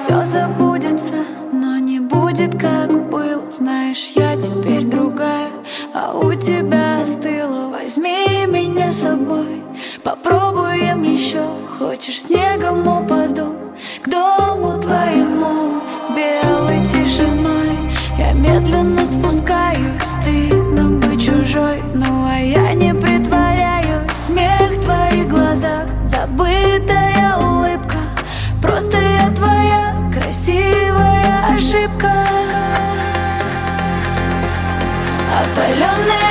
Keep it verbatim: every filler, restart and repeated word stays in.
все забудется, но не будет, как было. Знаешь, я теперь другая, а у тебя остыло. Возьми меня с собой, попробуем еще. Хочешь, снегом упаду к дому твоему. Белой тишиной я медленно спускаюсь. Стыдно быть чужой, ну а я не притворяюсь. Смех в твоих глазах, забытая улыбка. Просто я твоя красивая ошибка. Опаленная